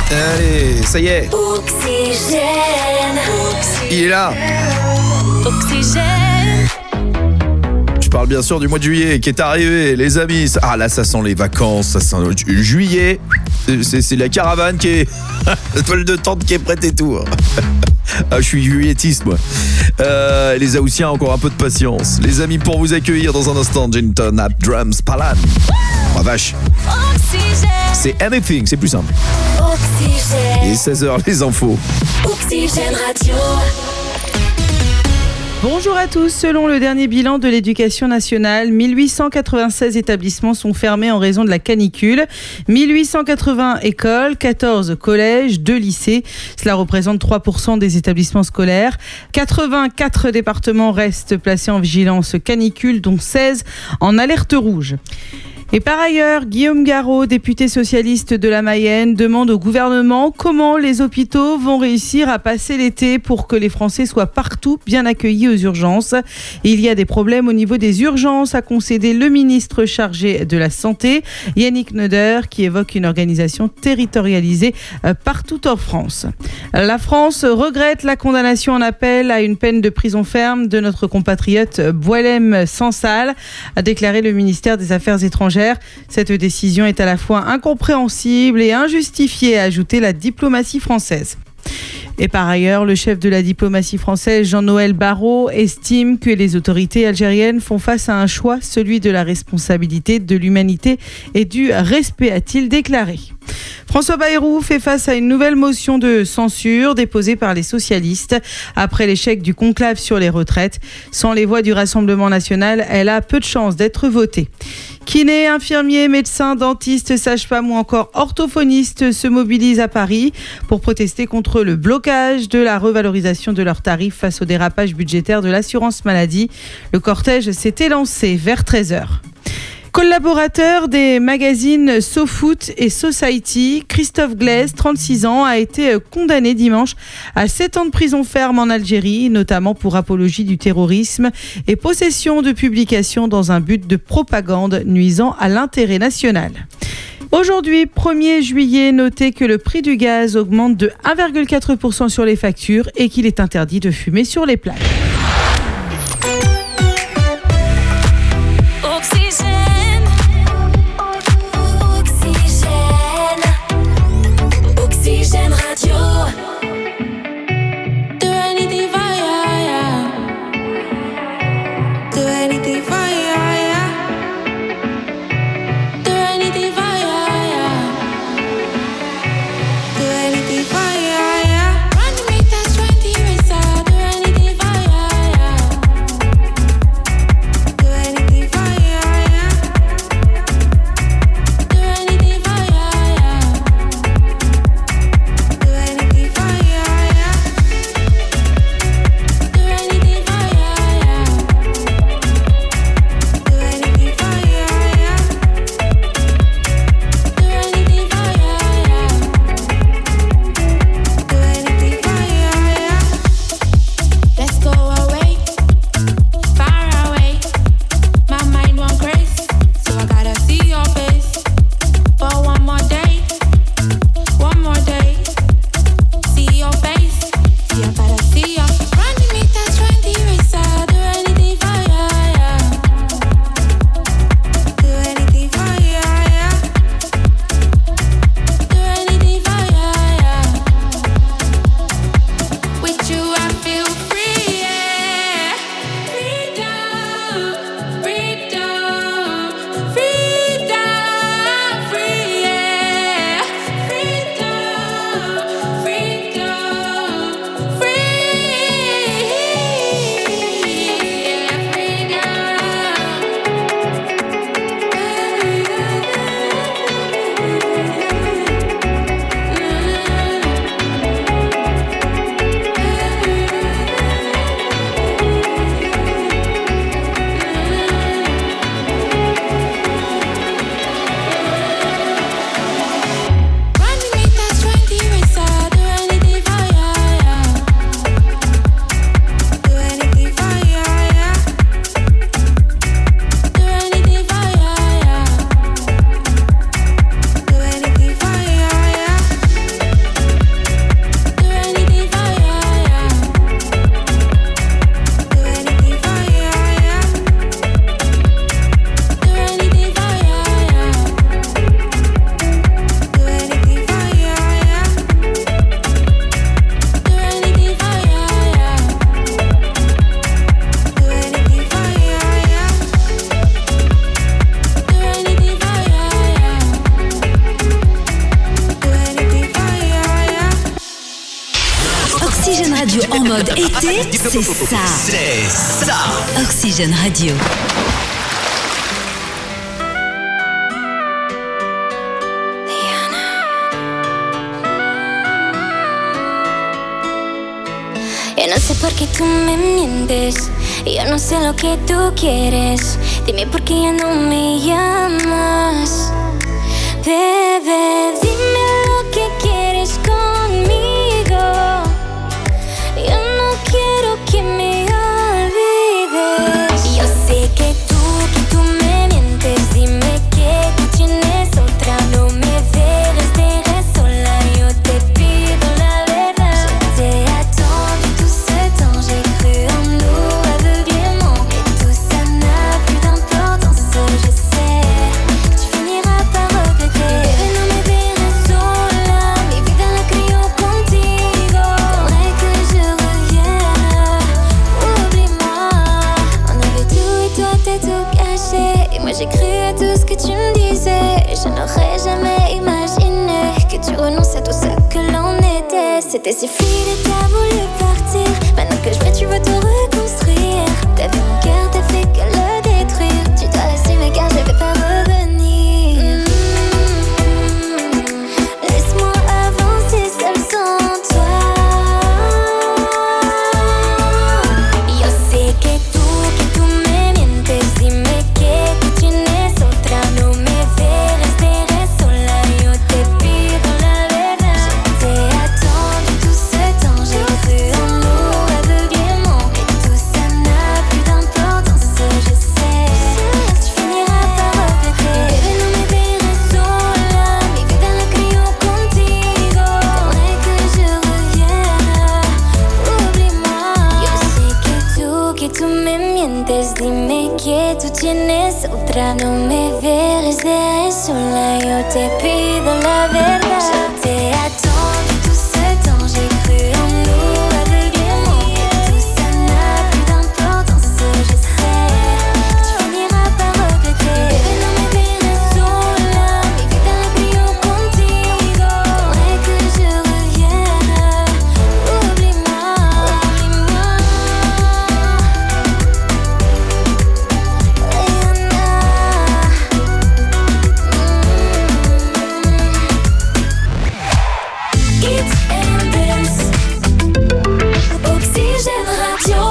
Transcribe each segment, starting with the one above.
Allez, ça y est. Oxygène. Il est là. Oxygène. Je parle bien sûr du mois de juillet qui est arrivé, les amis. Ah là, ça sent les vacances, ça sent juillet. C'est la caravane qui est... la toile de tente qui est prête et tout. Ah, je suis juillettiste, moi. Les Haussiens, encore un peu de patience. Les amis, pour vous accueillir dans un instant, Genton App Drums Palan. Oh vache. Oxygène. C'est Anything, c'est plus simple. Oxygène. Et 16h, les infos. Oxygène Radio. Bonjour à tous. Selon le dernier bilan de l'éducation nationale, 1896 établissements sont fermés en raison de la canicule. 1880 écoles, 14 collèges, 2 lycées. Cela représente 3% des établissements scolaires. 84 départements restent placés en vigilance canicule, dont 16 en alerte rouge. Et par ailleurs, Guillaume Garot, député socialiste de la Mayenne, demande au gouvernement comment les hôpitaux vont réussir à passer l'été pour que les Français soient partout bien accueillis aux urgences. Et il y a des problèmes au niveau des urgences, a concédé le ministre chargé de la Santé, Yannick Neuder, qui évoque une organisation territorialisée partout en France. La France regrette la condamnation en appel à une peine de prison ferme de notre compatriote Boualem Sansal, a déclaré le ministère des Affaires étrangères. Cette décision est à la fois incompréhensible et injustifiée, a ajouté la diplomatie française. Et par ailleurs, le chef de la diplomatie française, Jean-Noël Barrot, estime que les autorités algériennes font face à un choix, celui de la responsabilité, de l'humanité et du respect, a-t-il déclaré. François Bayrou fait face à une nouvelle motion de censure déposée par les socialistes après l'échec du conclave sur les retraites. Sans les voix du Rassemblement national, elle a peu de chances d'être votée. Kinés, infirmiers, médecins, dentistes, sages-femmes ou encore orthophonistes se mobilisent à Paris pour protester contre le blocage de la revalorisation de leurs tarifs face au dérapage budgétaire de l'assurance maladie. Le cortège s'est élancé vers 13h. Collaborateur des magazines SoFoot et Society, Christophe Glaise, 36 ans, a été condamné dimanche à 7 ans de prison ferme en Algérie, notamment pour apologie du terrorisme et possession de publications dans un but de propagande nuisant à l'intérêt national. Aujourd'hui, 1er juillet, notez que le prix du gaz augmente de 1,4% sur les factures et qu'il est interdit de fumer sur les plages. Run, make that 20 racer. Do anything for ya. En mode été, c'est ça. C'est ça. Oxygène Radio. Yo no sé por qué tú me mientes, yo no sé lo que tú quieres. Dime por qué ya no me llamas. Bebé, dime lo que quieres conmigo. Yo no quiero que me olvides. Yo sé que tú me mientes. Dime que tú tienes otra. No me dejes, dejes sola. Yo te pido la verdad. Je t'ai attendu tout ce temps. J'ai cru en nous aveuglément. Mais tout ça n'a plus d'importance. Je sais que tu finiras par regretter. Bebé, no me dejes sola. Mi vida la creo contigo. T'aimerais que je revienne. Oublie-moi. On avait tout et toi t'es tout caché. Et moi j'ai cru à tout ce que tu me disais. Et je n'aurais jamais imaginé que tu renonces à tout ce que l'on était. C'était si fluide et t'as voulu partir. Maintenant que je vais, tu veux tout reconstruire. T'as vu mon cœur, t'as fait que le détruire. Tu dois l'assumer car je vais pas revenir. Laisse-moi avancer seul sans toi. Yo sé que tú me mientes. Dime que tú tienes otra. No me dejes sola. Yo te pido la verdad. Je t'ai attendu tout ce temps. J'ai cru en nous aveuglément. Mais tout ça n'a plus d'importance. Je sais que tu finiras par regretter. Bebé, no me dejes sola. Mi vida la creo contigo. T'aimerais que je revienne. Oublie-moi. Yo sé que tú me mientes. Dime que tú tienes otra. No me dejes sola. Yo te pido la verdad. Je t'ai attendu tout ce temps. J'ai cru en nous aveuglément. Mais tout ça n'a plus d'importance. Je sais que tu finiras par regretter. Bebé, no me dejes sola. Mi vida la creo contigo. T'aimerais que je revienne. Oublie-moi, oublie-moi. Hit and dance. Oxygène Radio.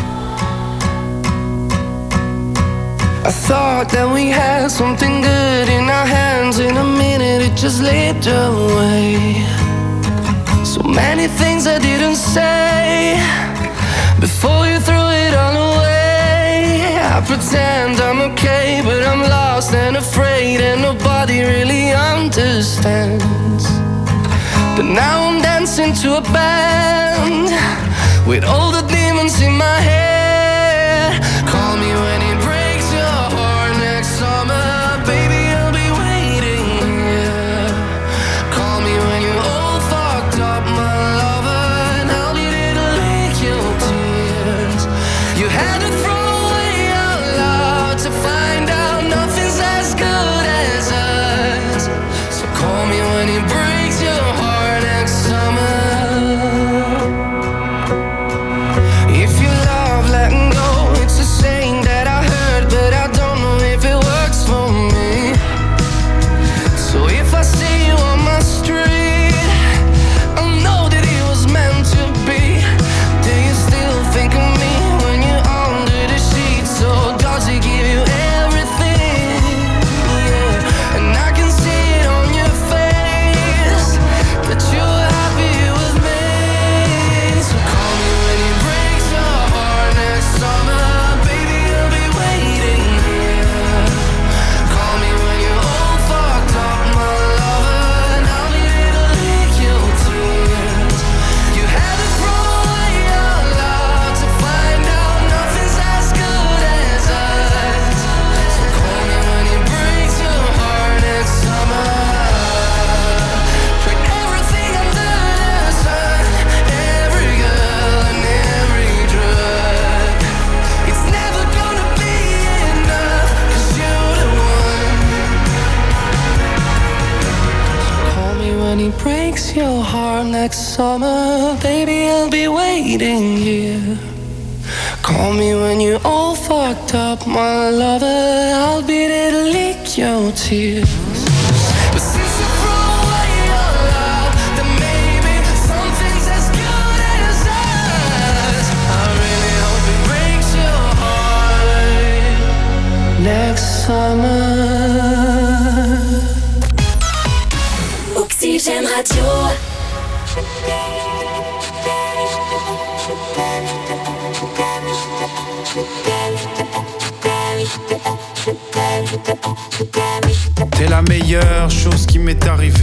I thought that we had something good in our hands. In a minute it just slipped away. So many things I didn't say before you threw it all away. I pretend I'm okay, but I'm lost and afraid, and nobody really understands. But now I'm dancing to a band with all the demons in my head. Call me when it breaks your heart next summer, baby, I'll be waiting here. Call me when you're all fucked up, my lover, and I'll be there to lick your tears. You had to throw away our love to find out nothing's as good as us. So call me when it breaks your heart next summer. If you love breaks your heart next summer, baby, I'll be waiting here. Call me when you're all fucked up, my lover, I'll be there to lick your tears. But since you threw away your love, then maybe something's as good as us. I really hope it breaks your heart next summer. Oxygène Radio. T'es la meilleure chose qui m'est arrivée.